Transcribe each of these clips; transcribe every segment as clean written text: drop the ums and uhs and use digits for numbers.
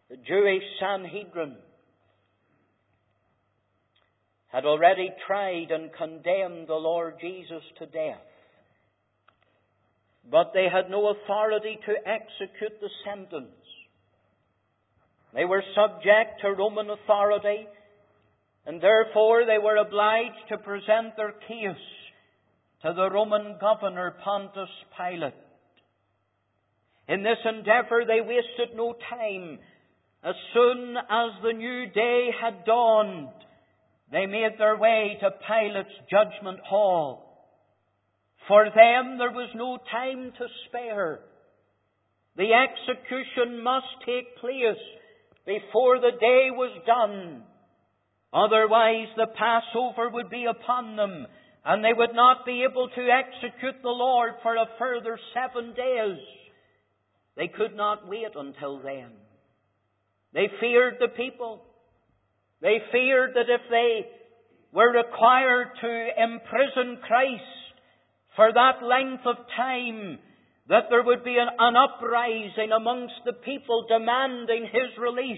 The Jewish Sanhedrin had already tried and condemned the Lord Jesus to death. But they had no authority to execute the sentence. They were subject to Roman authority, and therefore they were obliged to present their case to the Roman governor Pontius Pilate. In this endeavour they wasted no time. As soon as the new day had dawned, they made their way to Pilate's judgment hall. For them there was no time to spare. The execution must take place before the day was done. Otherwise the Passover would be upon them, and they would not be able to execute the Lord for a further 7 days. They could not wait until then. They feared the people. They feared that if they were required to imprison Christ for that length of time, that there would be an uprising amongst the people demanding His release.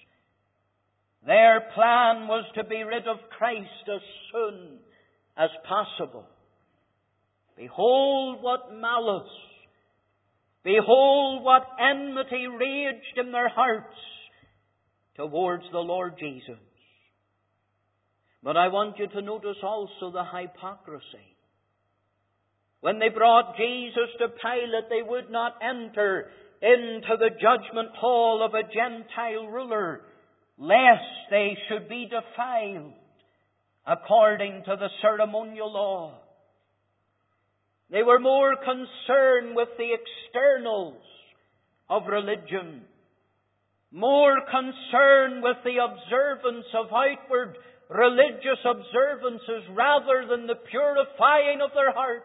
Their plan was to be rid of Christ as soon as possible. Behold what malice, behold what enmity raged in their hearts towards the Lord Jesus. But I want you to notice also the hypocrisy. When they brought Jesus to Pilate, they would not enter into the judgment hall of a Gentile ruler, lest they should be defiled according to the ceremonial law. They were more concerned with the externals of religion, more concerned with the observance of outward religious observances rather than the purifying of their hearts.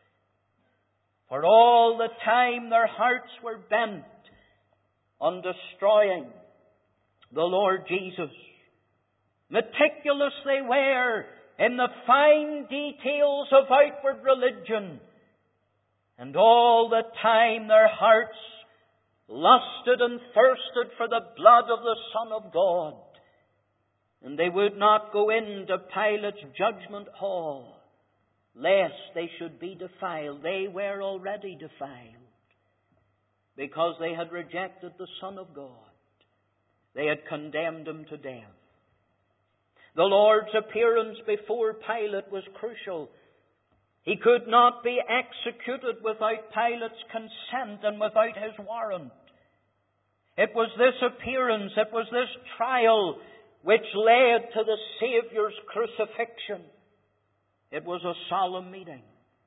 For all the time their hearts were bent on destroying the Lord Jesus. Meticulous they were in the fine details of outward religion, and all the time their hearts lusted and thirsted for the blood of the Son of God. And they would not go into Pilate's judgment hall, lest they should be defiled. They were already defiled, because they had rejected the Son of God. They had condemned Him to death. The Lord's appearance before Pilate was crucial. He could not be executed without Pilate's consent and without his warrant. It was this appearance, it was this trial which led to the Saviour's crucifixion. It was a solemn meeting.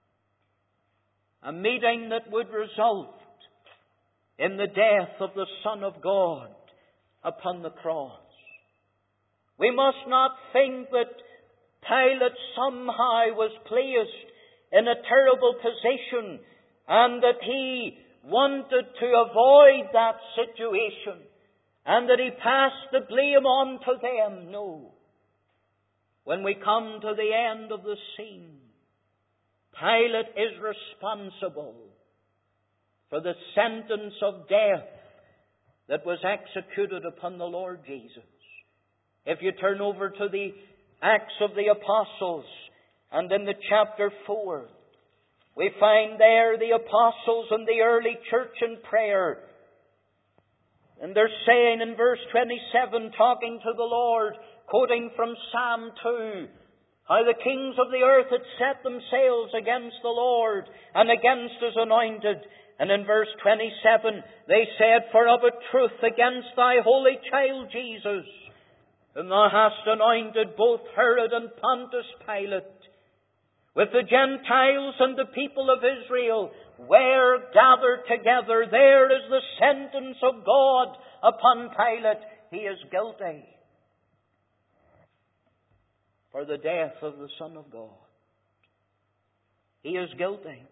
A meeting that would result in the death of the Son of God upon the cross. We must not think that Pilate somehow was placed in a terrible position and that he wanted to avoid that situation and that he passed the blame on to them. No. When we come to the end of the scene, Pilate is responsible for the sentence of death that was executed upon the Lord Jesus. If you turn over to the Acts of the Apostles, and in the chapter 4, we find there the apostles and the early church in prayer. And they're saying in verse 27, talking to the Lord, quoting from Psalm 2, how the kings of the earth had set themselves against the Lord and against His anointed. And in verse 27, they said, For of a truth against thy holy child Jesus, whom thou hast anointed, both Herod and Pontius Pilate, with the Gentiles and the people of Israel, were gathered together. There is the sentence of God upon Pilate. He is guilty for the death of the Son of God. He is guilty.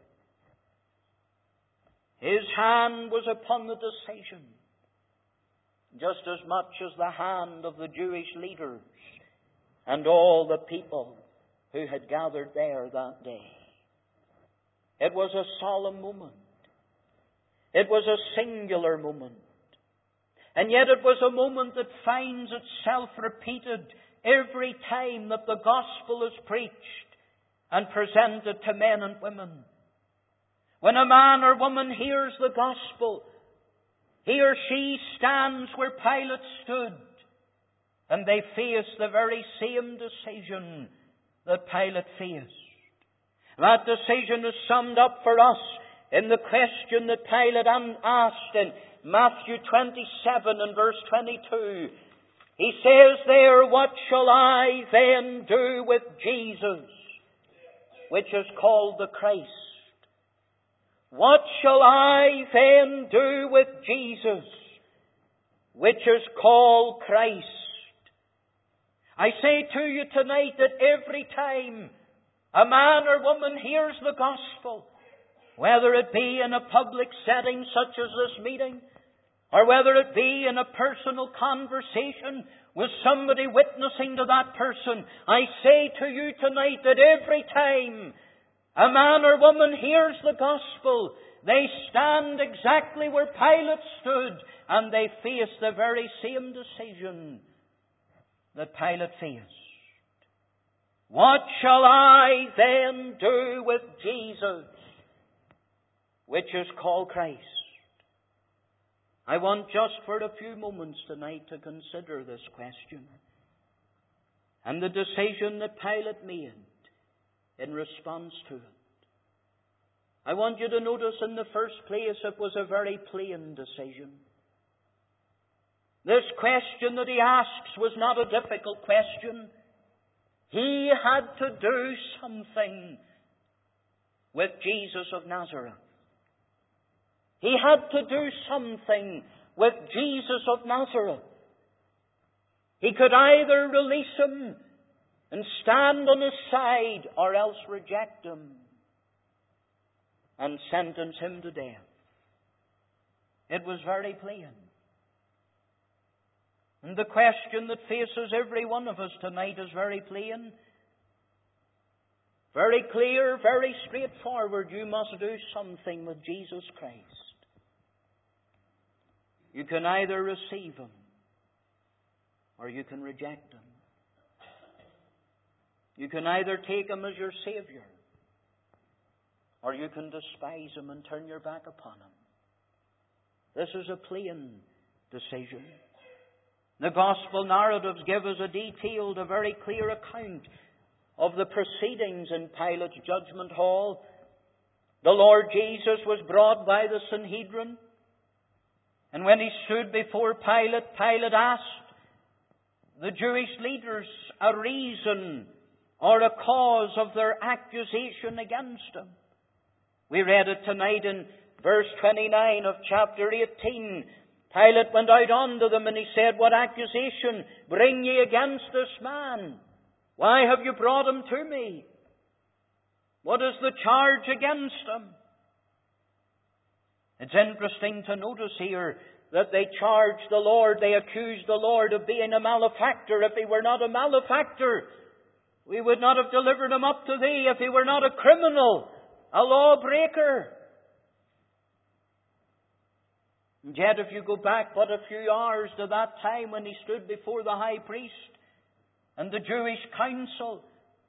His hand was upon the decision, just as much as the hand of the Jewish leaders and all the people who had gathered there that day. It was a solemn moment. It was a singular moment. And yet it was a moment that finds itself repeated every time that the gospel is preached and presented to men and women. When a man or woman hears the gospel, he or she stands where Pilate stood, and they face the very same decision that Pilate faced. That decision is summed up for us in the question that Pilate asked in Matthew 27 and verse 22. He says there, "What shall I then do with Jesus, which is called the Christ? What shall I then do with Jesus, which is called Christ?" I say to you tonight that every time a man or woman hears the gospel, whether it be in a public setting such as this meeting, or whether it be in a personal conversation with somebody witnessing to that person, I say to you tonight that every time a man or woman hears the gospel, they stand exactly where Pilate stood, and they face the very same decision that Pilate faced. What shall I then do with Jesus, which is called Christ? I want just for a few moments tonight to consider this question and the decision that Pilate made in response to it. I want you to notice in the first place it was a very plain decision. This question that he asks was not a difficult question. He had to do something with Jesus of Nazareth. He had to do something with Jesus of Nazareth. He could either release him and stand on his side, or else reject him and sentence him to death. It was very plain. And the question that faces every one of us tonight is very plain, very clear, very straightforward. You must do something with Jesus Christ. You can either receive him or you can reject him. You can either take him as your Savior or you can despise him and turn your back upon him. This is a plain decision. The Gospel narratives give us a detailed, a very clear account of the proceedings in Pilate's judgment hall. The Lord Jesus was brought by the Sanhedrin, and when he stood before Pilate, Pilate asked the Jewish leaders a reason or a cause of their accusation against him. We read it tonight in verse 29 of chapter 18. Pilate went out unto them and he said, "What accusation bring ye against this man? Why have you brought him to me? What is the charge against him?" It's interesting to notice here that they charged the Lord, they accused the Lord of being a malefactor. If he were not a malefactor, we would not have delivered him up to thee. If he were not a criminal, a lawbreaker. And yet if you go back but a few hours to that time when he stood before the high priest and the Jewish council,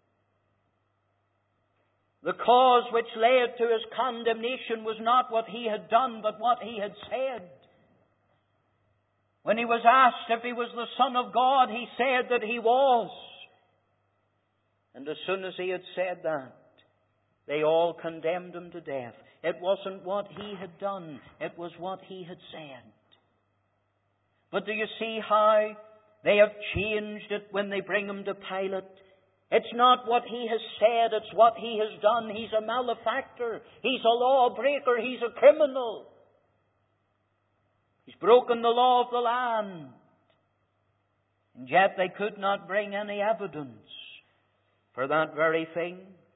the cause which led to his condemnation was not what he had done, but what he had said. When he was asked if he was the Son of God, he said that he was. And as soon as he had said that, they all condemned him to death. It wasn't what he had done, it was what he had said. But do you see how they have changed it when they bring him to Pilate? It's not what he has said, it's what he has done. He's a malefactor. He's a lawbreaker. He's a criminal. He's broken the law of the land. And yet they could not bring any evidence for that very thing.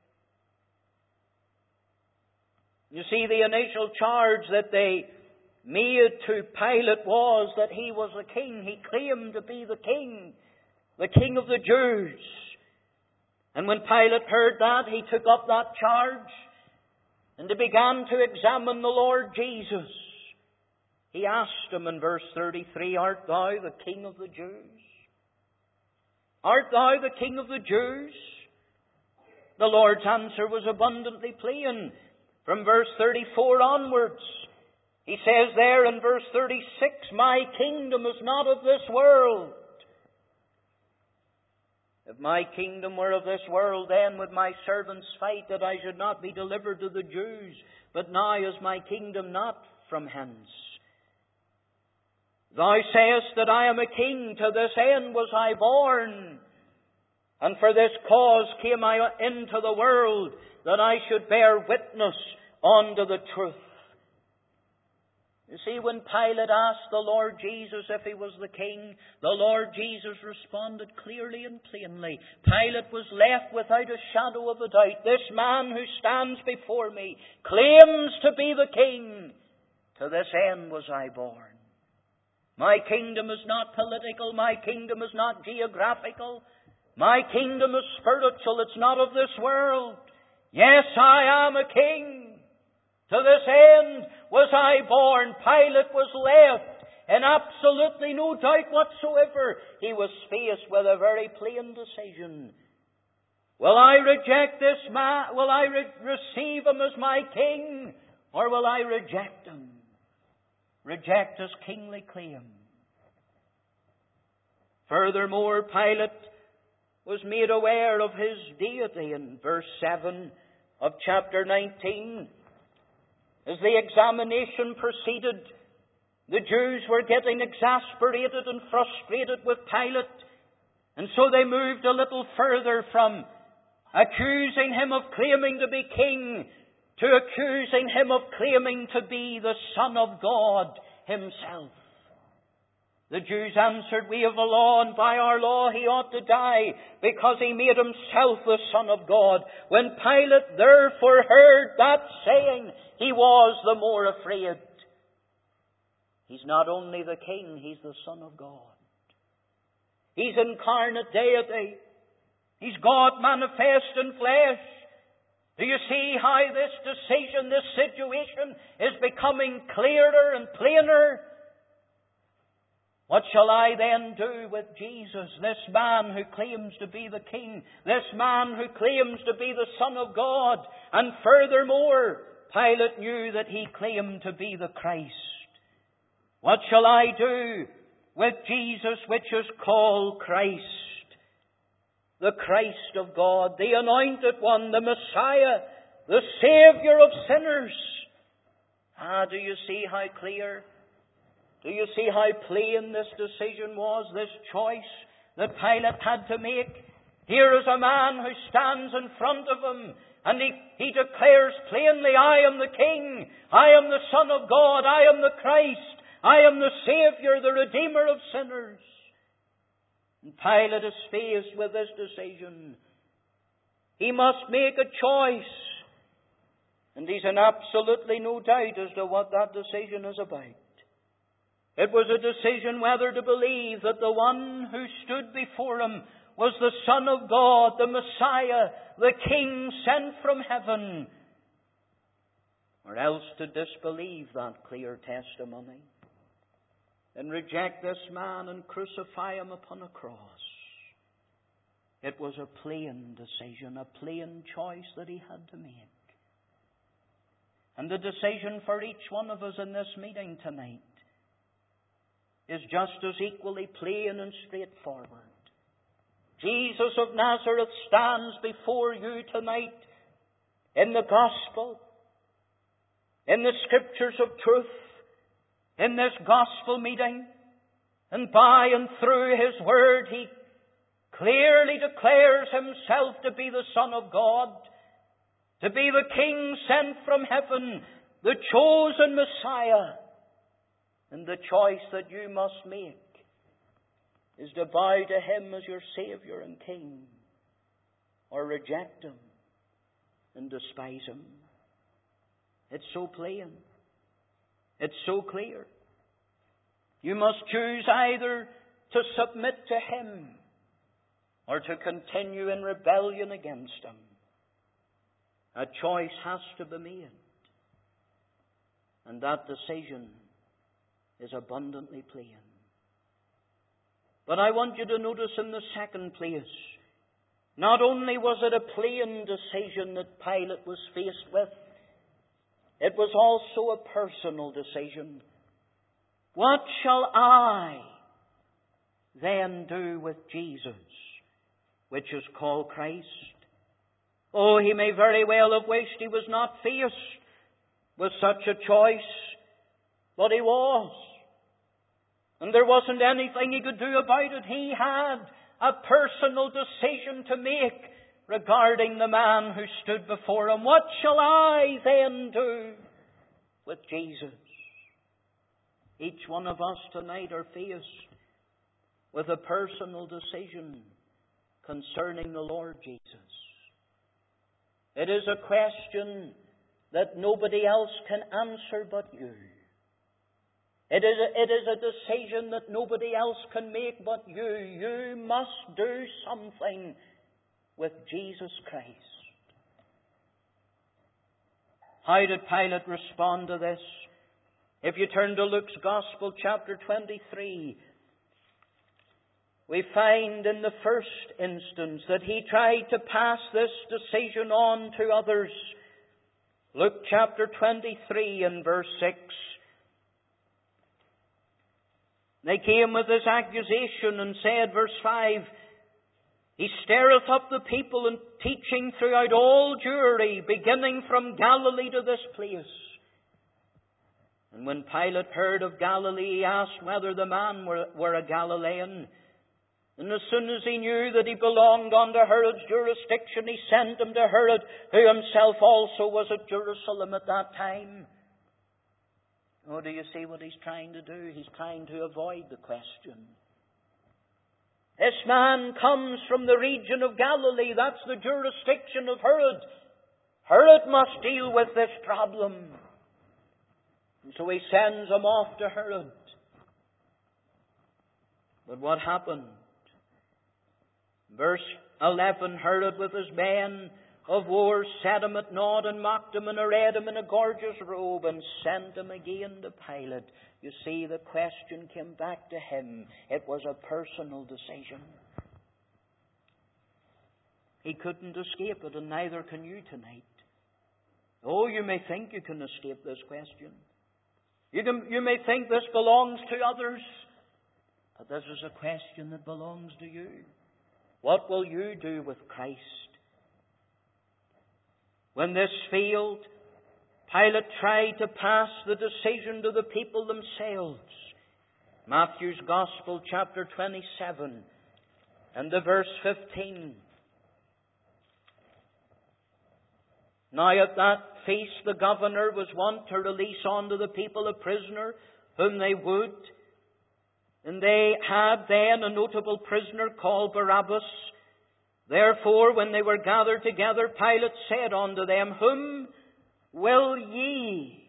You see, the initial charge that they made to Pilate was that he was the king. He claimed to be the king of the Jews. And when Pilate heard that, he took up that charge and he began to examine the Lord Jesus. He asked him in verse 33, Art thou the King of the Jews? Art thou the King of the Jews? The Lord's answer was abundantly plain. From verse 34 onwards, He says there in verse 36, My kingdom is not of this world. If my kingdom were of this world, then would my servants fight that I should not be delivered to the Jews. But now is my kingdom not from hence. Thou sayest that I am a king, to this end was I born. And for this cause came I into the world, that I should bear witness unto the truth. You see, when Pilate asked the Lord Jesus if He was the king, the Lord Jesus responded clearly and plainly. Pilate was left without a shadow of a doubt. This man who stands before me claims to be the king. To this end was I born. My kingdom is not political. My kingdom is not geographical. My kingdom is spiritual. It's not of this world. Yes, I am a king. To this end was I born. Pilate was left in absolutely no doubt whatsoever. He was faced with a very plain decision. Will I reject this man? Will I receive him as my king? Or will I reject him? Reject his kingly claim. Furthermore, Pilate was made aware of his deity in verse 7 of chapter 19. As the examination proceeded, the Jews were getting exasperated and frustrated with Pilate. And so they moved a little further from accusing him of claiming to be king to accusing him of claiming to be the Son of God Himself. The Jews answered, We have a law, and by our law He ought to die, because He made Himself the Son of God. When Pilate therefore heard that saying, he was the more afraid. He's not only the King, He's the Son of God. He's incarnate deity. He's God manifest in flesh. Do you see how this decision, this situation is becoming clearer and plainer? What shall I then do with Jesus, this man who claims to be the King, this man who claims to be the Son of God? And furthermore, Pilate knew that he claimed to be the Christ. What shall I do with Jesus, which is called Christ? The Christ of God, the Anointed One, the Messiah, the Saviour of sinners. Do you see how clear? Do you see how plain this decision was, this choice that Pilate had to make? Here is a man who stands in front of him, and he declares plainly, I am the King, I am the Son of God, I am the Christ, I am the Saviour, the Redeemer of sinners. And Pilate is faced with this decision. He must make a choice. And he's in absolutely no doubt as to what that decision is about. It was a decision whether to believe that the one who stood before him was the Son of God, the Messiah, the King sent from heaven, or else to disbelieve that clear testimony and reject this man and crucify him upon a cross. It was a plain decision, a plain choice that he had to make. And the decision for each one of us in this meeting tonight is just as equally plain and straightforward. Jesus of Nazareth stands before you tonight in the gospel, in the scriptures of truth, in this gospel meeting, and by and through His Word, He clearly declares Himself to be the Son of God, to be the King sent from heaven, the chosen Messiah. And the choice that you must make is to bow to Him as your Saviour and King, or reject Him and despise Him. It's so plain. It's so clear. You must choose either to submit to Him or to continue in rebellion against Him. A choice has to be made. And that decision is abundantly plain. But I want you to notice in the second place, not only was it a plain decision that Pilate was faced with, it was also a personal decision. What shall I then do with Jesus, which is called Christ? Oh, he may very well have wished he was not faced with such a choice, but he was. And there wasn't anything he could do about it. He had a personal decision to make regarding the man who stood before him. What shall I then do with Jesus? Each one of us tonight are faced with a personal decision concerning the Lord Jesus. It is a question that nobody else can answer but you. It is a decision that nobody else can make but you. You must do something with Jesus Christ. How did Pilate respond to this? If you turn to Luke's Gospel, chapter 23, we find in the first instance that he tried to pass this decision on to others. Luke chapter 23 and verse 6. They came with this accusation and said, verse 5, He stirreth up the people and teaching throughout all Jewry, beginning from Galilee to this place. And when Pilate heard of Galilee, he asked whether the man were a Galilean. And as soon as he knew that he belonged unto Herod's jurisdiction, he sent him to Herod, who himself also was at Jerusalem at that time. Oh, do you see what he's trying to do? He's trying to avoid the question. This man comes from the region of Galilee. That's the jurisdiction of Herod. Herod must deal with this problem. And so he sends him off to Herod. But what happened? Verse 11, Herod with his men of war set him at naught and mocked him and arrayed him in a gorgeous robe and sent him again to Pilate. You see, the question came back to him. It was a personal decision. He couldn't escape it, and neither can you tonight. Oh, you may think you can escape this question. You may think this belongs to others, but this is a question that belongs to you. What will you do with Christ? When this failed, Pilate tried to pass the decision to the people themselves. Matthew's Gospel, chapter 27, and the verse 15. Now at that feast the governor was wont to release unto the people a prisoner whom they would. And they had then a notable prisoner called Barabbas. Therefore, when they were gathered together, Pilate said unto them, Whom will ye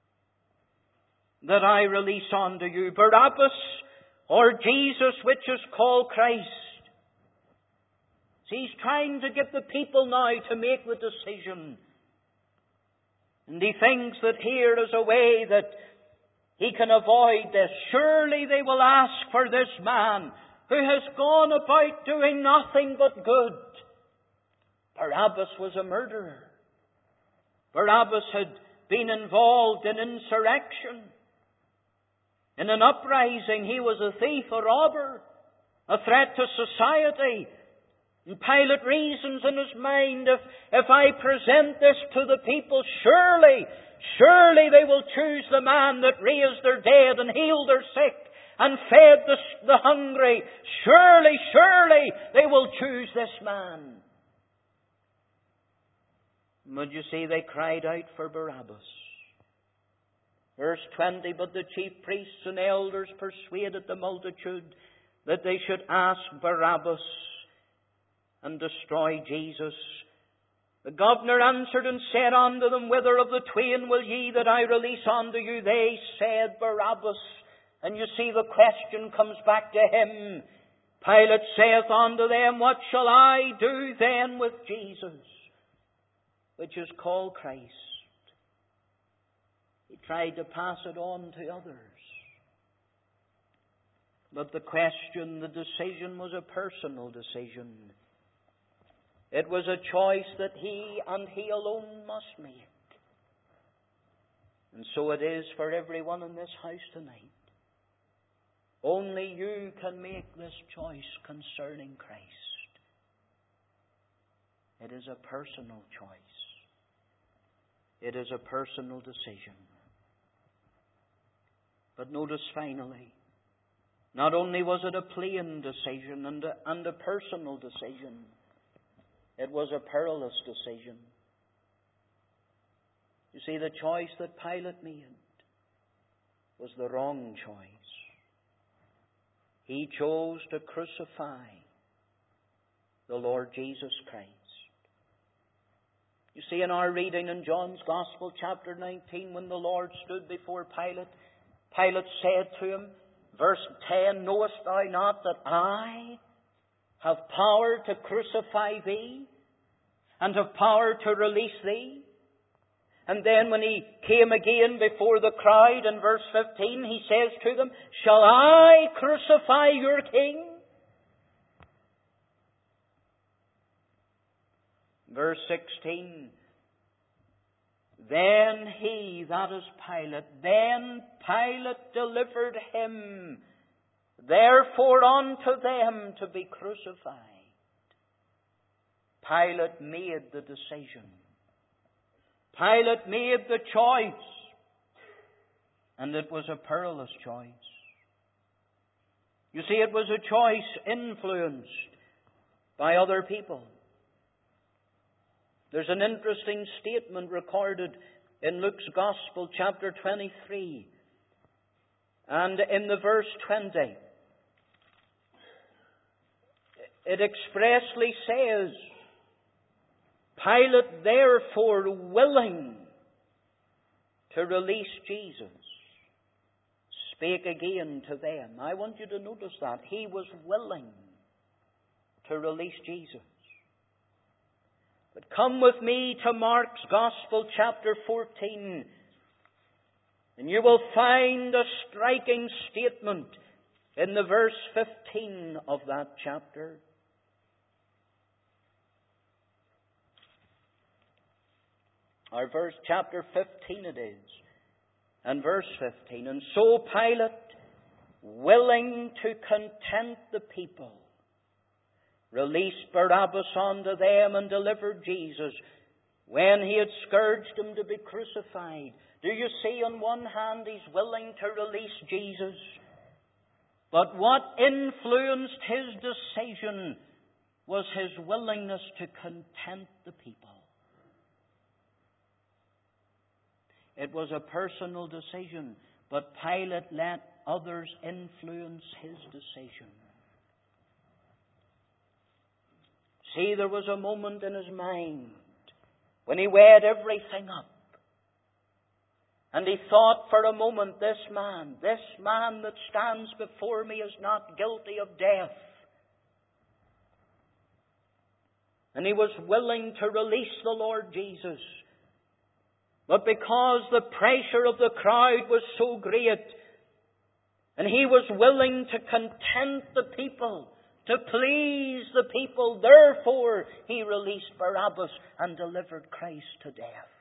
that I release unto you, Barabbas or Jesus, which is called Christ? See, he's trying to get the people now to make the decision. And he thinks that here is a way that he can avoid this. Surely they will ask for this man who has gone about doing nothing but good. Barabbas was a murderer. Barabbas had been involved in insurrection. In an uprising, he was a thief, a robber, a threat to society. And Pilate reasons in his mind, if I present this to the people, surely they will choose the man that raised their dead and healed their sick and fed the hungry. Surely they will choose this man. But you see, they cried out for Barabbas. Verse 20, but the chief priests and elders persuaded the multitude that they should ask Barabbas and destroy Jesus. The governor answered and said unto them, Whither of the twain will ye that I release unto you? They said, Barabbas. And you see, the question comes back to him. Pilate saith unto them, What shall I do then with Jesus, which is called Christ? He tried to pass it on to others. But the decision was a personal decision. It was a choice that he and he alone must make. And so it is for everyone in this house tonight. Only you can make this choice concerning Christ. It is a personal choice. It is a personal decision. But notice finally, not only was it a plain decision and a personal decision, it was a perilous decision. You see, the choice that Pilate made was the wrong choice. He chose to crucify the Lord Jesus Christ. You see, in our reading in John's Gospel, chapter 19, when the Lord stood before Pilate, Pilate said to him, verse 10, "Knowest thou not that I have power to crucify thee and have power to release thee?" And then when he came again before the crowd in verse 15, he says to them, "Shall I crucify your king?" Verse 16, "Then he," that is Pilate, "then Pilate delivered him therefore unto them to be crucified." Pilate made the decision. Pilate made the choice. And it was a perilous choice. You see, it was a choice influenced by other people. There's an interesting statement recorded in Luke's Gospel, chapter 23. And in the verse 20, it expressly says, "Pilate, therefore, willing to release Jesus, spake again to them." I want you to notice that. He was willing to release Jesus. But come with me to Mark's Gospel, chapter 14, and you will find a striking statement in the verse 15 of that chapter. Our verse, chapter 15 it is, and verse 15. "And so Pilate, willing to content the people, released Barabbas unto them and delivered Jesus, when he had scourged him to be crucified." Do you see, on one hand, he's willing to release Jesus. But what influenced his decision was his willingness to content the people. It was a personal decision, but Pilate let others influence his decision. See, there was a moment in his mind when he weighed everything up. And he thought for a moment, this man that stands before me is not guilty of death. And he was willing to release the Lord Jesus. But because the pressure of the crowd was so great, and he was willing to content the people, to please the people, therefore he released Barabbas and delivered Christ to death.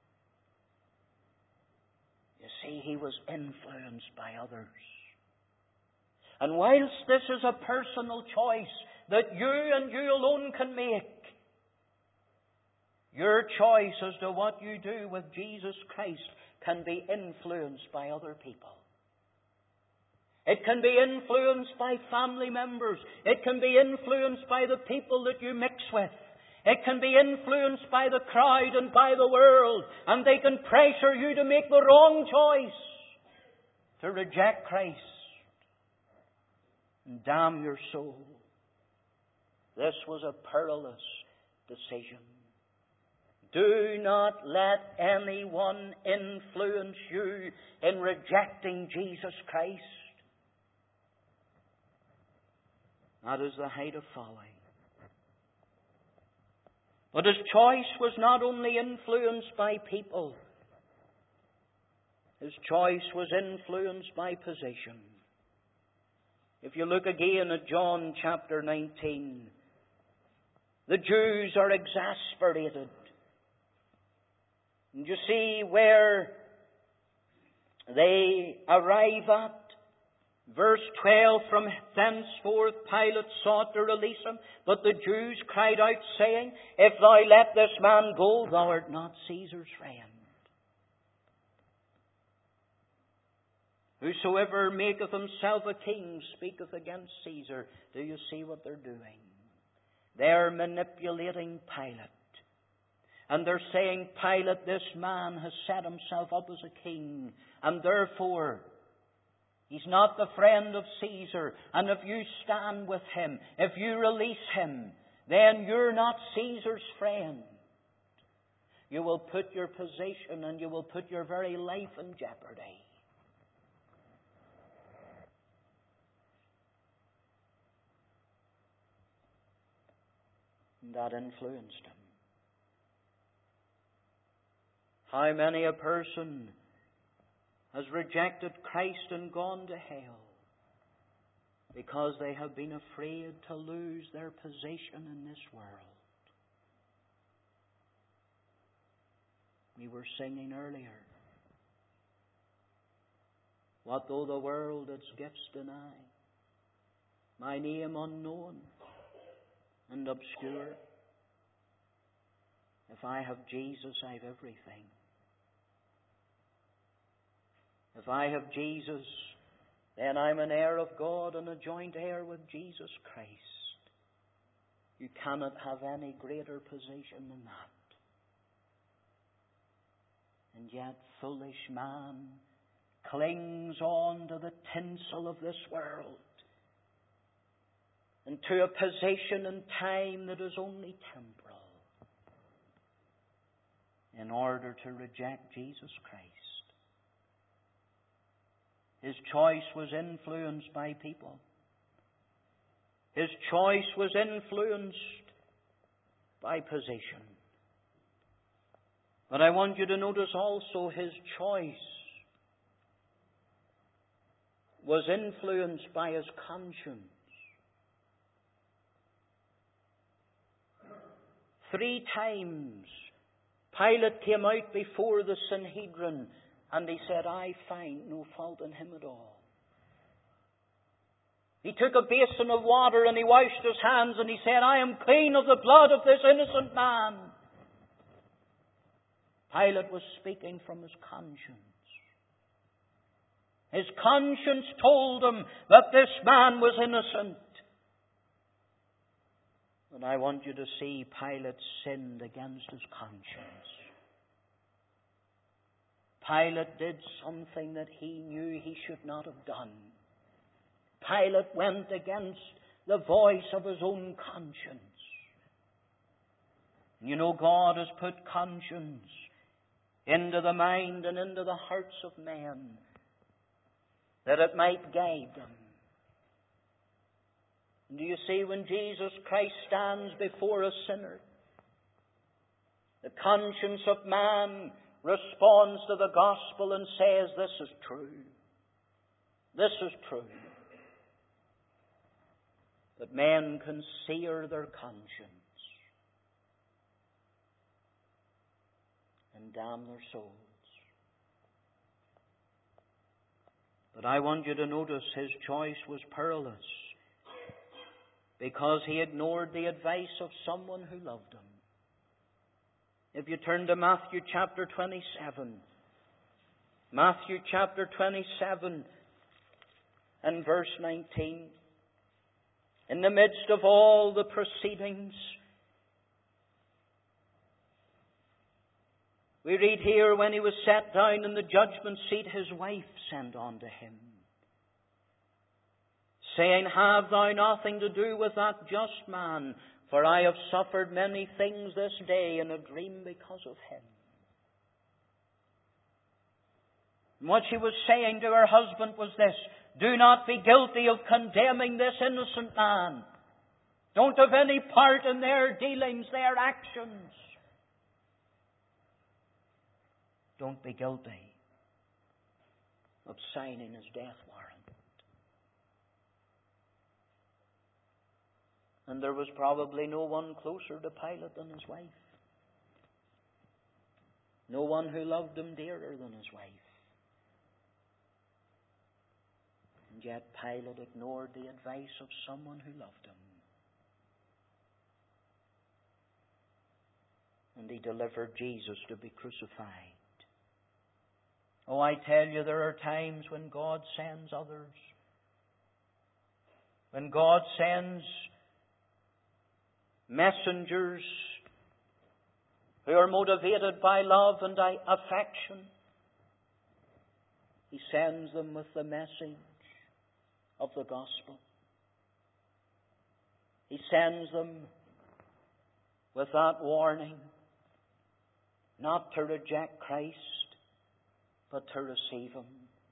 You see, he was influenced by others. And whilst this is a personal choice that you and you alone can make, your choice as to what you do with Jesus Christ can be influenced by other people. It can be influenced by family members. It can be influenced by the people that you mix with. It can be influenced by the crowd and by the world. And they can pressure you to make the wrong choice, to reject Christ and damn your soul. This was a perilous decision. Do not let anyone influence you in rejecting Jesus Christ. That is the height of folly. But his choice was not only influenced by people. His choice was influenced by position. If you look again at John chapter 19, the Jews are exasperated. And you see where they arrive at. Verse 12, from thenceforth Pilate sought to release him, but the Jews cried out, saying, If thou let this man go, thou art not Caesar's friend. Whosoever maketh himself a king speaketh against Caesar. Do you see what they're doing? They're manipulating Pilate. And they're saying, Pilate, this man has set himself up as a king, and therefore he's not the friend of Caesar. And if you stand with him, if you release him, then you're not Caesar's friend. You will put your position and you will put your very life in jeopardy. And that influenced him. How many a person has rejected Christ and gone to hell because they have been afraid to lose their position in this world. We were singing earlier, what though the world its gifts deny, my name unknown and obscure. If I have Jesus, I've everything. If I have Jesus, then I'm an heir of God and a joint heir with Jesus Christ. You cannot have any greater position than that. And yet, foolish man clings on to the tinsel of this world and to a position and time that is only temporal in order to reject Jesus Christ. His choice was influenced by people. His choice was influenced by position. But I want you to notice also his choice was influenced by his conscience. 3 times Pilate came out before the Sanhedrin and he said, I find no fault in him at all. He took a basin of water and he washed his hands and he said, I am clean of the blood of this innocent man. Pilate was speaking from his conscience. His conscience told him that this man was innocent. And I want you to see Pilate sinned against his conscience. Pilate did something that he knew he should not have done. Pilate went against the voice of his own conscience. You know, God has put conscience into the mind and into the hearts of men that it might guide them. And do you see, when Jesus Christ stands before a sinner, the conscience of man responds to the gospel and says, this is true. This is true. But men can sear their conscience and damn their souls. But I want you to notice his choice was perilous because he ignored the advice of someone who loved him. If you turn to Matthew chapter 27, Matthew chapter 27 and verse 19, in the midst of all the proceedings, we read here, when he was set down in the judgment seat, his wife sent unto him, saying, Have thou nothing to do with that just man, for I have suffered many things this day in a dream because of him. And what she was saying to her husband was this: do not be guilty of condemning this innocent man. Don't have any part in their dealings, their actions. Don't be guilty of signing his death warrant. And there was probably no one closer to Pilate than his wife. No one who loved him dearer than his wife. And yet Pilate ignored the advice of someone who loved him. And he delivered Jesus to be crucified. Oh, I tell you, there are times when God sends others. When God sends messengers who are motivated by love and affection. He sends them with the message of the gospel. He sends them with that warning not to reject Christ, but to receive Him.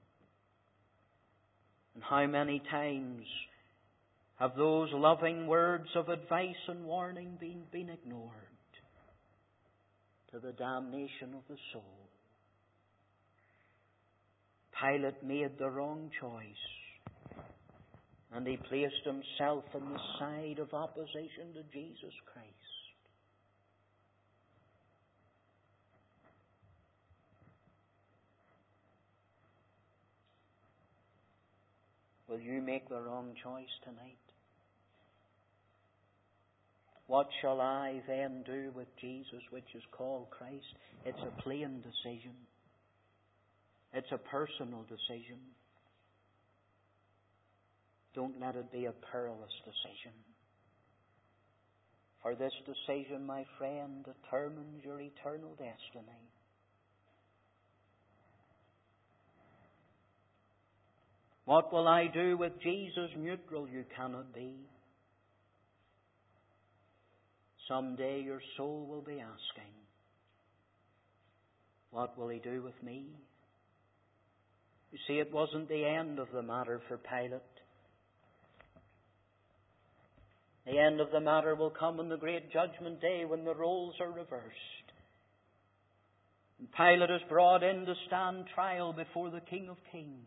And how many times have those loving words of advice and warning been ignored to the damnation of the soul? Pilate made the wrong choice, and he placed himself on the side of opposition to Jesus Christ. Will you make the wrong choice tonight? What shall I then do with Jesus, which is called Christ? It's a plain decision. It's a personal decision. Don't let it be a perilous decision. For this decision, my friend, determines your eternal destiny. What will I do with Jesus? Neutral you cannot be. Someday your soul will be asking, what will He do with me? You see, it wasn't the end of the matter for Pilate. The end of the matter will come on the great judgment day when the roles are reversed. And Pilate is brought in to stand trial before the King of Kings.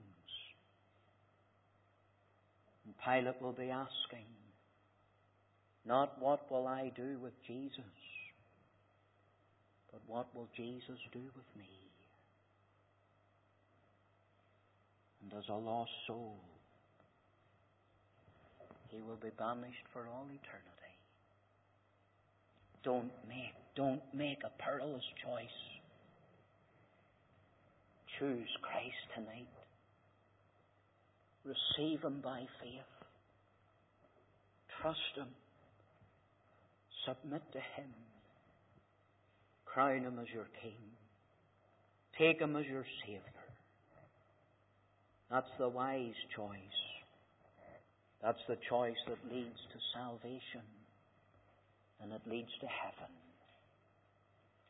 And Pilate will be asking, not what will I do with Jesus, but what will Jesus do with me? And as a lost soul, he will be banished for all eternity. Don't make a perilous choice. Choose Christ tonight. Receive Him by faith. Trust Him. Submit to Him. Crown Him as your King. Take Him as your Saviour. That's the wise choice. That's the choice that leads to salvation, and it leads to heaven.